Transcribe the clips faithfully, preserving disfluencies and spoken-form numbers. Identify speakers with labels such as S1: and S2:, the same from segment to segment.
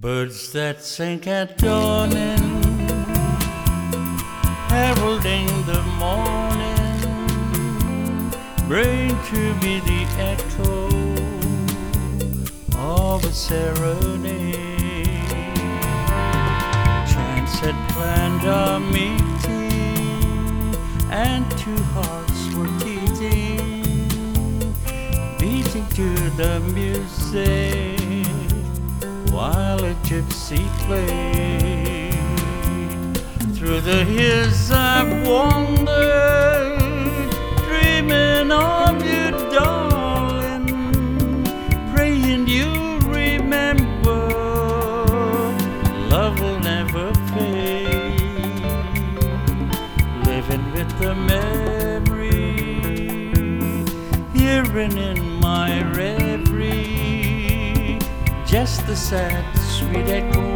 S1: Birds that sing at dawning, heralding the morning, bring to me the echo of a serenade. Chance had planned our meeting, and two hearts were beating, beating to the music, while a gypsy played. Through the years I've wandered, dreaming of you, darling, praying you remember, love will never fade. Living with the memory, hearing in my reverie, just the sad, sweet echo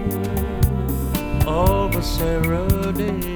S1: of a serenade.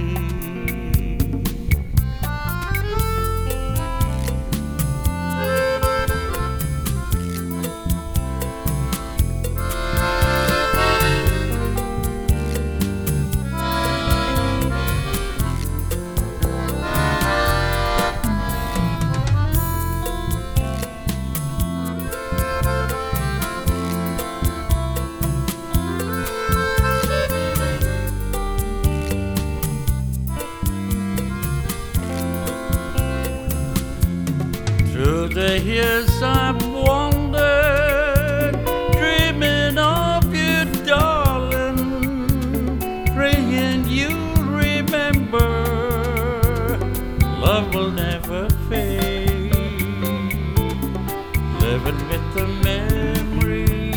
S1: Through the years I've wandered, dreaming of you, darling, praying you remember, love will never fade. Living with the memory,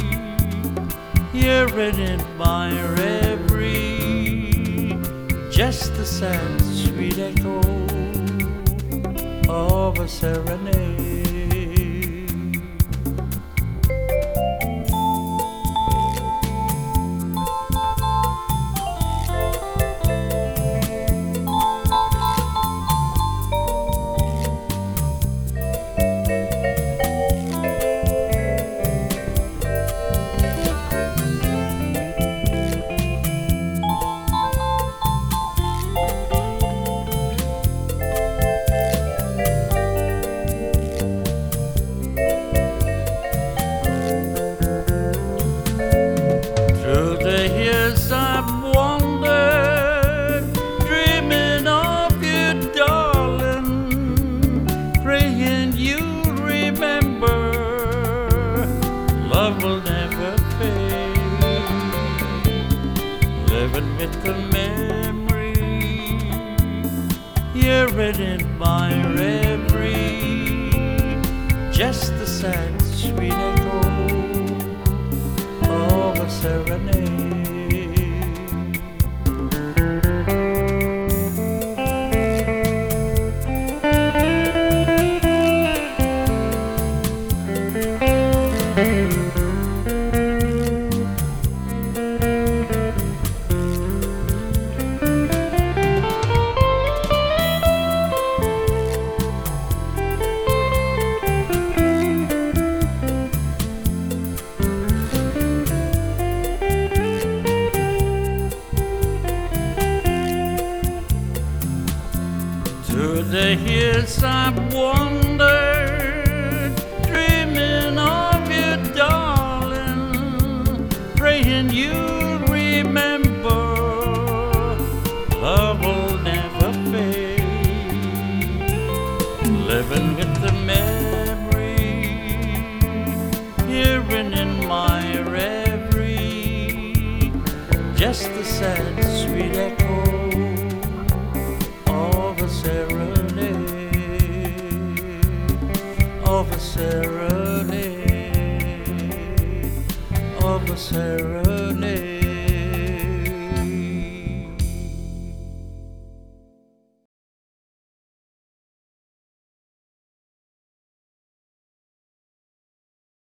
S1: hearing in my reverie, just the sad, sweet echo of a serenade. I've wandered, dreaming of you, darling, praying you remember, love will never fade. Living with the memory, hearing in my reverie, just the sad, sweet echo of a serenade. Through the years I've wandered, dreaming of you, darling, praying you remember, love will never fade. Living with the memory, hearing in my reverie, just the sad, sweet echo of a serenade, of a serenade, of a serenade.